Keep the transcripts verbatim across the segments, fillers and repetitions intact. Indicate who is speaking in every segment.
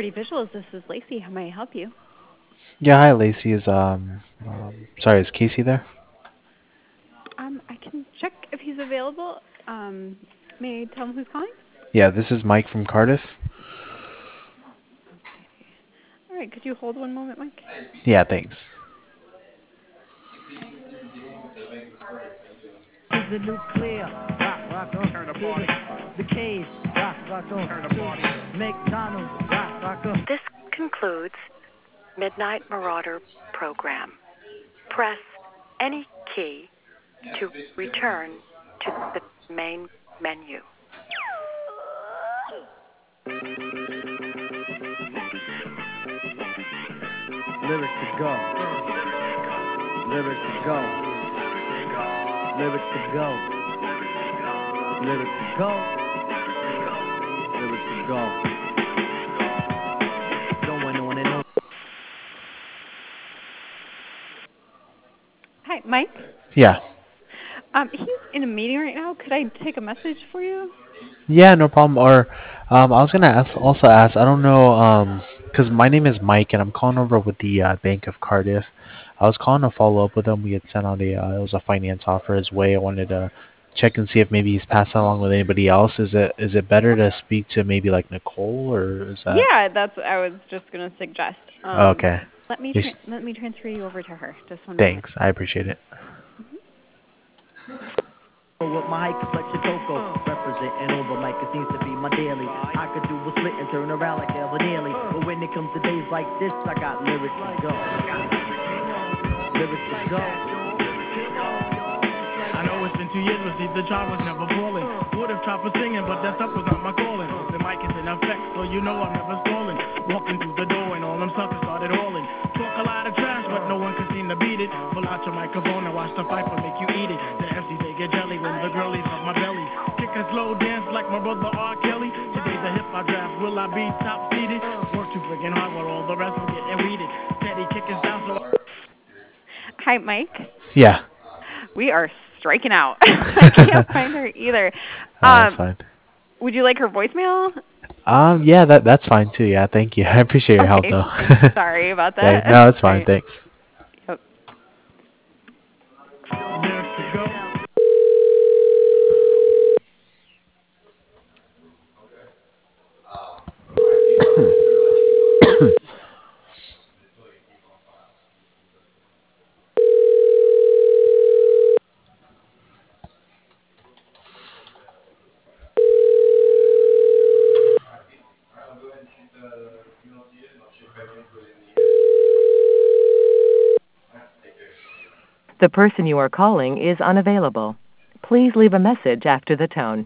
Speaker 1: forty Visuals. This is Lacey. How may I help you?
Speaker 2: Yeah, hi, Lacey. Is um, um, sorry, is Casey there?
Speaker 1: Um, I can check if he's available. Um, may I tell him who's calling?
Speaker 2: Yeah, this is Mike from Cardiff.
Speaker 1: All right. Could you hold one moment, Mike?
Speaker 2: Yeah, thanks.
Speaker 3: The nuclear rock, rock on turn the party. The cave rock, rock on turn the party. McDonald's rock, rock on.
Speaker 4: This concludes Midnight Marauder program. Press any key to return to the main menu.
Speaker 3: Lyrics to go. Lyrics to go. Lyrics to go. Lyrics to go. Lyrics to go. Going on and on.
Speaker 1: Hi, Mike.
Speaker 2: Yeah.
Speaker 1: Um, he's in a meeting right now. Could I take a message for you?
Speaker 2: Yeah, no problem. Or, um, I was gonna ask, also ask. I don't know, um, because my name is Mike, and I'm calling over with the uh, Bank of Cardiff. I was calling to follow up with him. We had sent out a, uh, it was a finance offer his way. I wanted to check and see if maybe he's passed that along with anybody else. Is it is it better to speak to maybe like Nicole, or is that?
Speaker 1: Yeah, that's what I was just going to suggest. Um,
Speaker 2: Okay.
Speaker 1: let me
Speaker 2: Yes.
Speaker 1: tra- let me transfer you over to her. Just one moment.
Speaker 2: Thanks. I appreciate it.
Speaker 3: With my high complexion cocoa, representing over Mike, it seems to be my daily. I could do a split and turn around like Evan Nearly, but when it comes to days like this, I got lyrics to go. Lyrics to go.
Speaker 5: I know it's been two years, but see, the job was never falling. Would have tried for singing, but that stuff was not my calling. The mic is in effect, so you know I'm never stalling. Walking through the door and all them suckers started hauling. Talk a lot of trash, but no one can seem to beat it. Pull out your microphone and watch the fight make you eat it. The M Cs, they get jelly when the girl leaves up my belly. Kick a slow dance like my brother R. Kelly. Today's a hip-hop draft, will I be top-seeded? Work too friggin' hard while all the rest will get weeded. Steady kicking down, so...
Speaker 1: Hi, Mike.
Speaker 2: Yeah.
Speaker 1: We are striking out. I can't find her either.
Speaker 2: Oh, that's
Speaker 1: Um,
Speaker 2: fine.
Speaker 1: would you like her voicemail?
Speaker 2: Um, yeah, that that's fine too. Yeah, thank you. I appreciate your help
Speaker 1: Okay.
Speaker 2: though.
Speaker 1: Sorry about
Speaker 2: Okay,
Speaker 1: that.
Speaker 2: no, it's fine.
Speaker 1: Right.
Speaker 2: Thanks.
Speaker 1: Yep.
Speaker 5: Lyrics to go.
Speaker 4: The person you are calling is unavailable. Please leave a message after the tone.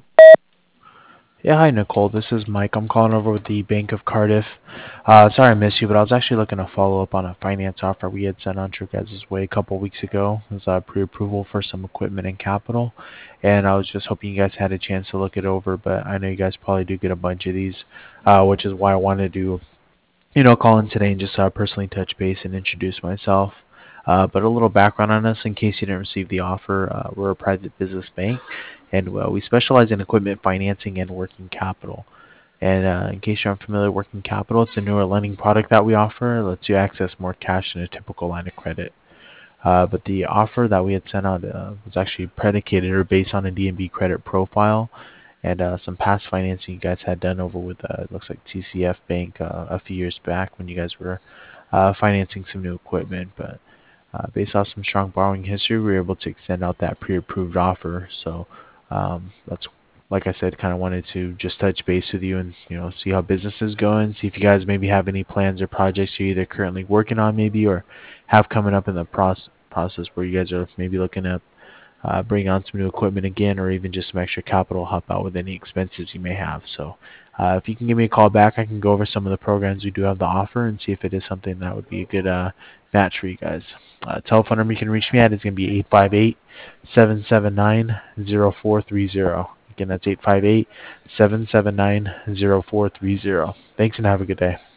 Speaker 2: Yeah, hi Nicole. This is Mike. I'm calling over with the Bank of Cardiff. Uh, sorry I missed you, but I was actually looking to follow up on a finance offer we had sent on to your guys' way a couple weeks ago. It was a pre-approval for some equipment and capital, and I was just hoping you guys had a chance to look it over. But I know you guys probably do get a bunch of these, uh, which is why I wanted to, you know, call in today and just uh, personally touch base and introduce myself. Uh, but a little background on us in case you didn't receive the offer. Uh, we're a private business bank, and uh, we specialize in equipment financing and working capital. And uh, in case you're unfamiliar, working capital, it's a newer lending product that we offer. It lets you access more cash than a typical line of credit. Uh, but the offer that we had sent out uh, was actually predicated or based on a D and B credit profile and uh, some past financing you guys had done over with, uh, it looks like T C F Bank uh, a few years back when you guys were uh, financing some new equipment. But uh, based off some strong borrowing history, we were able to extend out that pre-approved offer. So um, that's, like I said, kind of wanted to just touch base with you and, you know, see how business is going, see if you guys maybe have any plans or projects you're either currently working on maybe or have coming up in the process process where you guys are maybe looking at uh, bring on some new equipment again or even just some extra capital to help out with any expenses you may have. So uh, if you can give me a call back, I can go over some of the programs we do have to offer and see if it is something that would be a good uh, match for you guys. Uh, telephone number you can reach me at is going to be eight five eight, seven seven nine, zero four three zero. Again, that's eight five eight, seven seven nine, zero four three zero. Thanks and have a good day.